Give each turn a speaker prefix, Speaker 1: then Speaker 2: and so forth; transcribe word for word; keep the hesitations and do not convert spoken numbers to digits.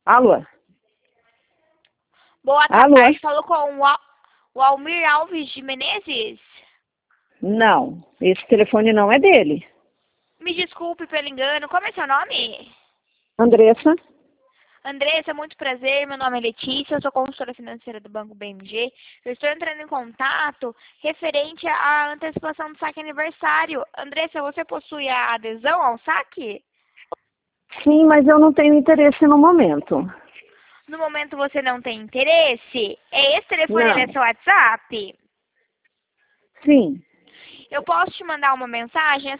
Speaker 1: Alô?
Speaker 2: Boa
Speaker 1: Alô?
Speaker 2: tarde, falou com o, Al o Almir Alves de Menezes?
Speaker 1: Não, esse telefone não é dele.
Speaker 2: Me desculpe pelo engano, como é seu nome?
Speaker 1: Andressa?
Speaker 2: Andressa, muito prazer, meu nome é Letícia, eu sou consultora financeira do Banco B M G. Eu estou entrando em contato referente à antecipação do saque aniversário. Andressa, você possui a adesão ao saque?
Speaker 1: Sim, mas eu não tenho interesse no momento.
Speaker 2: No momento você não tem interesse? É esse telefone, ele é
Speaker 1: Não.
Speaker 2: seu WhatsApp?
Speaker 1: Sim.
Speaker 2: Eu posso te mandar uma mensagem?